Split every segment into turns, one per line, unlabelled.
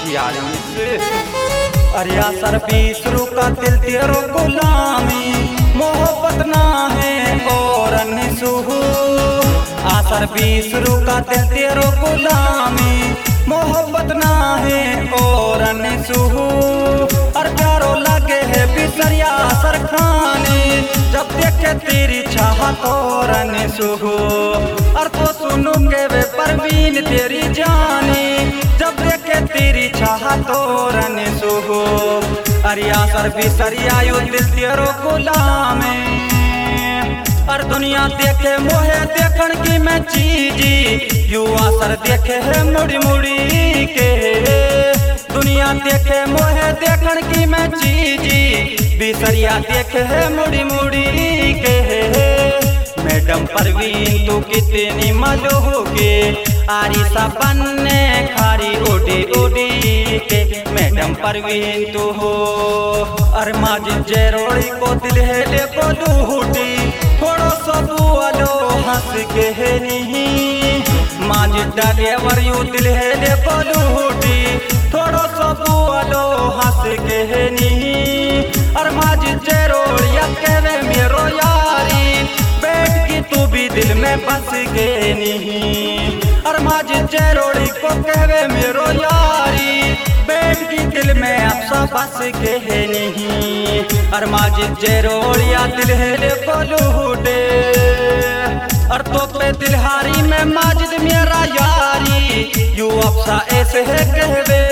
46। अरे आसर 20 का दिल तेरो गुलामी मोहब्बत ना है और निसुहू। आसर 20 का दिल तेरो गुलामी मोहब्बत ना है और निसुहू। और प्यारो लगे है बिसरिया सर खाने जब देखे तेरी चाहत और निसुहू। और तो सुनू के वे परवीन तेरी जानी जब देखे तेरी चाहत और निसुहू। अरे आसर बिसरिया यू दिल तेरो गुलामी। और दुनिया देखे मोहे देखन की मैं चीजी यू आसर देखे है मुड़ी मुड़ी के। दुनिया देखे मोहे देखन की मैं चीजी बिसरिया देखे है मुड़ी मुड़ी के। मैडम परवीन तू कितनी मलू के आरी सा बनने खारी उड़ी उड़ी के। मैडम परवीन तू हो अरे माजिद जेरोड़ी को दिल है ले बोलूटी थोड़ो सो बुआलो हंस के है नहीं। माजिद डाले वरयू दिल है ले बोलूटी थोड़ो सो बुआलो हंस के है नहीं। अरे माजिद जेरोड़िया कहवे मेरो यारी बैठ की तू भी दिल में बस के नहीं। और माजिद जेरोड़ी को कहवे मेरो यारी बैठ की दिल में अपसा बस के है नहीं। और माजिद जेरोड़िया दिल है ले बोलूटे और तो पे दिलहारी में माजिद मेरा यारी यू अपसा ऐसे है कहवे।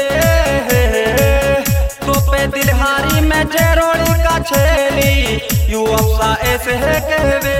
तो पे दिलहारी में जेरोड़ी का छेली यू अपसा ऐसे है कहवे।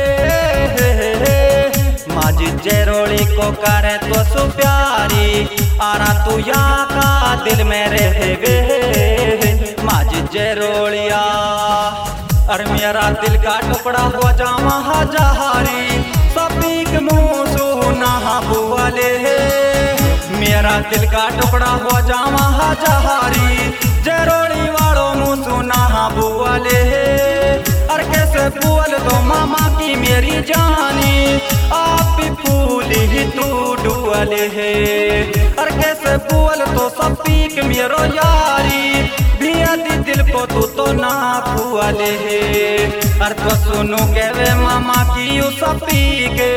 माजिद जेरोड़ी को करे तो सु प्यारी आरा तू यहाँ का दिल में रहवे। माजिद जेरोड़िया और मेरा दिल का टुकड़ा हुआ जामा हजारी सपीक मुँह सुना बुआले। मेरा दिल का टुकड़ा हुआ जामा हजारी जेरोड़ी वालों मुँह सुना बुआले। और कैसे फूल दो मामा की मेरी जानी आप भी फूल ही तू डुअले है। और कैसे फूल तो सब पीक मेरो यारी भी आदि दिल को तू तो ना फुआले है। और तो सुनू के वे मामा की यू सब पीके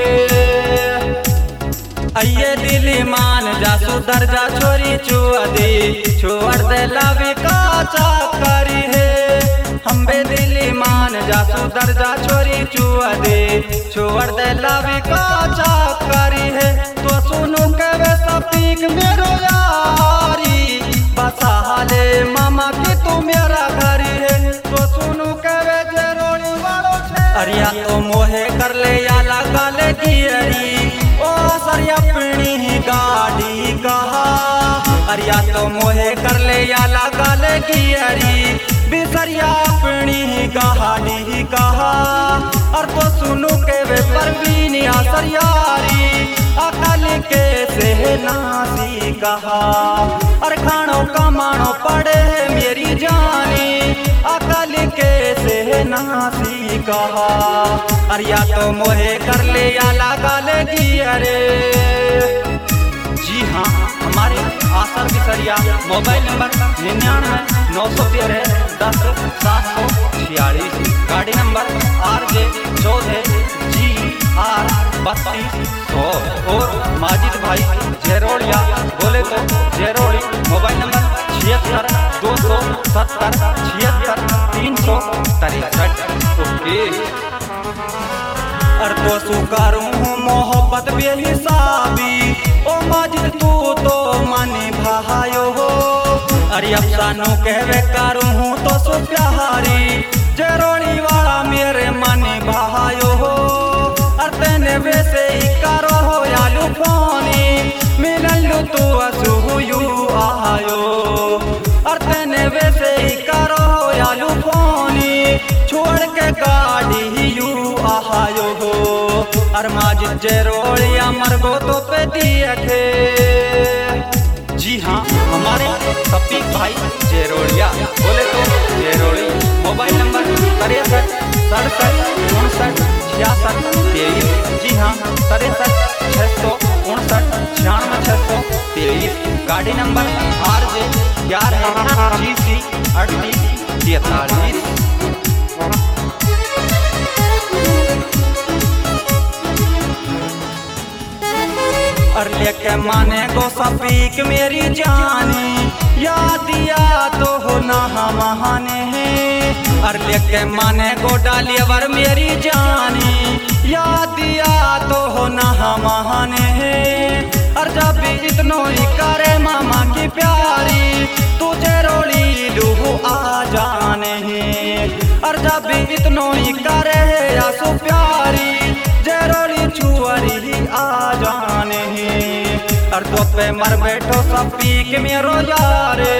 अये दिल मान जा सुधर जा छोरी छुआ दे छोड़ दे लावी का चाकरी है। हम बे दिल मान जा सुधर जा छोरी छुआ दे छोड़ दे लावी का चाकरी है। तो सुनू के वे सपीक मेरो यारी बसा हाले मामा की तू मेरा घरी है। तो सुनू के वे जेरोड़ी वालों अरिया तो मोहे कर ले या लगा ले गियरी ओ सरिया अपनी ही गाड़ी कहा। अरिया तो मोहे कर ले या लगा ले गियरी बिसरिया अपनी ही गाड़ी कहा। और तो सुनू के वे परवीन आसर यारी अकल के से नासी कहा। और खानो कमानो पड़े है मेरी जानी अकल के से नासी कहा। अरिया तो मोहे कर ले या लगा लेगी अरे। जी हाँ हमारे आसर बिसरिया मोबाइल नंबर 99 913 10 746 गाड़ी नंबर RJ 14 GR 3200। और माजिद भाई जेरोड़िया बोले तो जेरोड़ी मोबाइल नंबर 76 270 76 363। ओके और तो सुकारूं मोहब्बत बेहिसाबी ओ माजिद तू तो मानी भायो हो। अरे अफसानो कहवे करूं तो सु प्यारी जेरोड़ी वाला मेरे मानी भायो हो। और तेने वैसे ही करो हो यालू फोनी मिलन लू तू असू यू आयो। और तेने वैसे ही करो हो यालू फोनी छोड़ के गाड़ी यू आयो हो। और माजिद जेरोड़िया मरगो तो पे दिए थे। जी हाँ हमारे सपीक भाई जेरोड़िया बोले तो जेरोड़ी मोबाइल नंबर 63 67 59 66 23। जी हाँ 63 659 96 623 गाड़ी नंबर RJ GC 3843। और लेके माने गो सपीक मेरी जानी, याद दिया तो हो ना महाने। और लेके माने गो डालियर मेरी जानी, याद दिया तो हो ना महाने। और जब भी इतनो ही करे मामा की प्यारी, तुझे रोली लूह आ जाने। और जब भी इतनो ही करे आसू प्यारी, जरोली छुअरी आ जाने। और तो पे मर बैठो सब पी के मेरो यारे।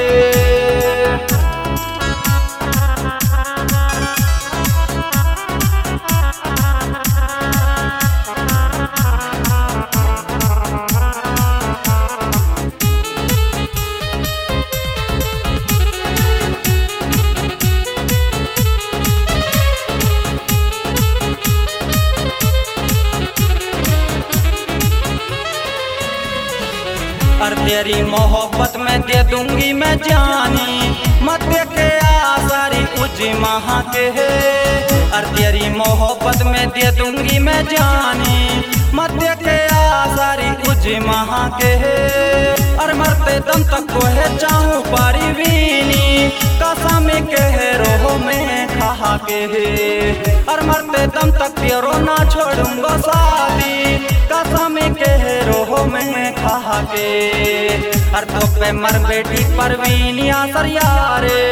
और तेरी मोहब्बत में दे दूंगी मैं जानी, मत देखे आसारी उजी महा के है। और तेरी मोहब्बत में दे दूंगी मैं जानी, मत देखे आसारी उजी महा के है। और मरते दम तक को है चाहूँ परिवीनी, कसम कह रो में खा के है। और मरते दम तक तेरो ना छोड़ूंगा शादी, कसम कह रो में खा के। और तो पे मर बेटी परवीनिया सरयारे।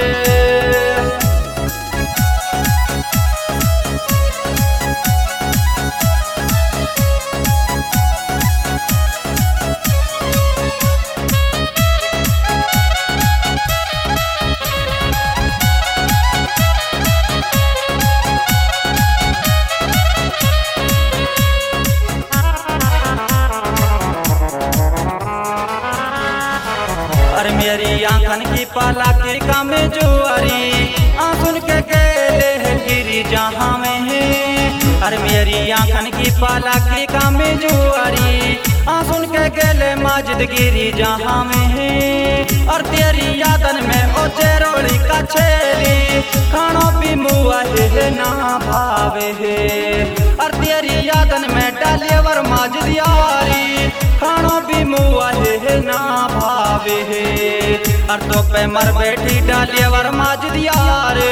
और मेरी आंखन की पाला की कम जुआरी, आंसुन के गेले गिरी जहाँ में है। और मेरी आंखन की पाला की कम जुआरी, आंसुन के गेले माजिद गिरी जहाँ में है। और तेरी यादन में ओ चेरोली का छेली, खानो भी मुआ है ना भावे है। और तेरी यादन में डालियर माजिद यारी, खानो भी मुआ है ना भावे है। और तो पे मर बैठी डालियर माजिद यारे।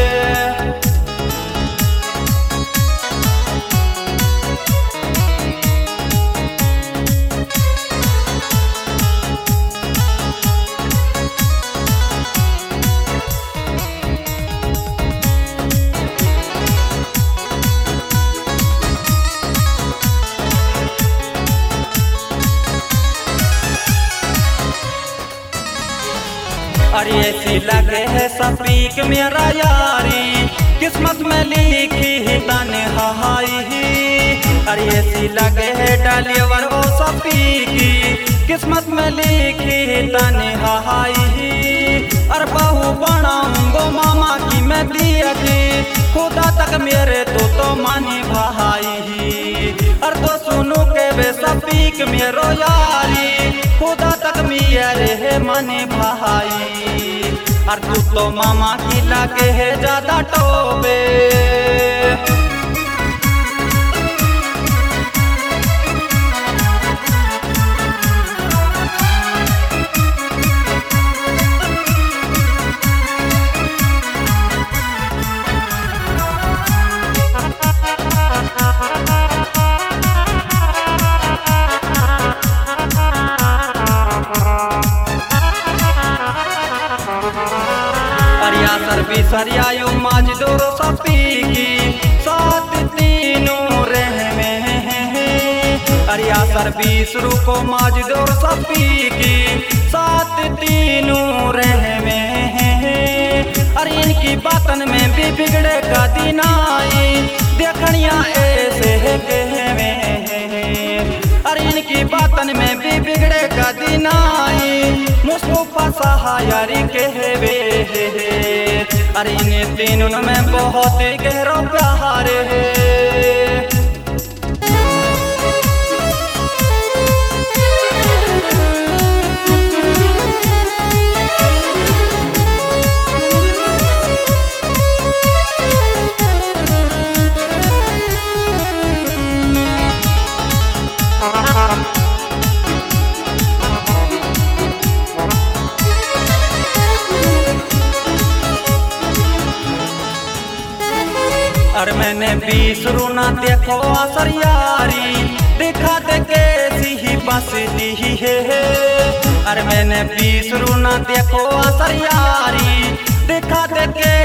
और ऐसी लगे है सपीक मेरा यारी, किस्मत में लिखी ही तन्हाई। और ऐसी लगे है डालियर ओ सपीकी, किस्मत में लिखी ही तन्हाई। और बहू बनाऊंगो मामा की मैं दिया थी, खुदा तक मेरे तो मानी भाई। और तो सुनू के वे सपीक मेरो यारी, खुदा तक मेरे है माने भाई। और तू तो मामा की लगे है ज्यादा टोबे। सरियायो माजदोर सपीकी, सात तीनों रह में है। अरिया सर 20 रुको माजदोर सपीकी, सात तीनों रह में है। अरे इनकी बातन में भी बिगड़े का दिन आई, देखनिया ऐसे है कहवे। अरे इनकी बातन में भी बिगड़े का दिन आई, मुस्तफा सहायरी कहवे। अरे इन तीनों में बहुत गहरा प्यार है। अरे मैंने 20 रूना देखो असर यारी दिखा दे कैसी ही बस दी है। अरे मैंने 20 रूना देखो असर यारी दिखा दे के